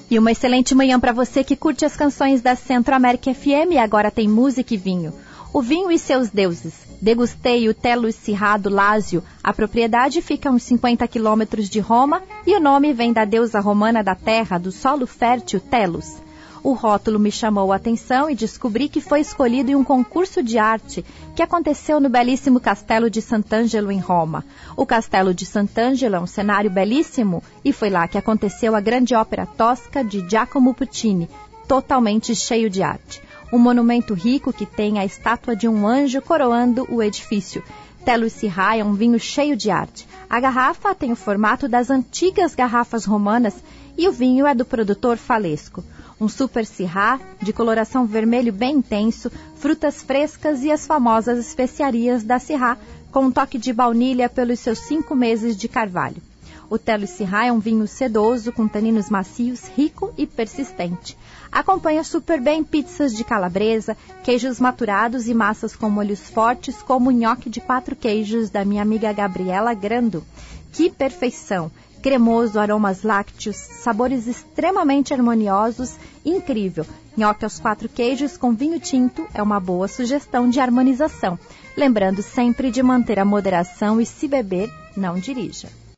E uma excelente manhã para você que curte as canções da Centro-América FM. Agora tem música e vinho. O vinho e seus deuses. Degustei o Tellus Syrah do Lásio. A propriedade fica a uns 50 quilômetros de Roma e o nome vem da deusa romana da terra, do solo fértil Tellus. O rótulo me chamou a atenção e descobri que foi escolhido em um concurso de arte que aconteceu no belíssimo Castelo de Sant'Angelo, em Roma. O Castelo de Sant'Angelo é um cenário belíssimo e foi lá que aconteceu a grande ópera Tosca de Giacomo Puccini, totalmente cheio de arte. Um monumento rico que tem a estátua de um anjo coroando o edifício. Tellus Syrah é um vinho cheio de arte. A garrafa tem o formato das antigas garrafas romanas e o vinho é do produtor Falesco. Um super Syrah de coloração vermelho bem intenso, frutas frescas e as famosas especiarias da Syrah, com um toque de baunilha pelos seus 5 meses de carvalho. O Tellus Syrah é um vinho sedoso, com taninos macios, rico e persistente. Acompanha super bem pizzas de calabresa, queijos maturados e massas com molhos fortes, como o nhoque de 4 queijos da minha amiga Gabriela Grando. Que perfeição! Cremoso, aromas lácteos, sabores extremamente harmoniosos, incrível. Nhoque aos 4 queijos com vinho tinto é uma boa sugestão de harmonização. Lembrando sempre de manter a moderação e, se beber, não dirija.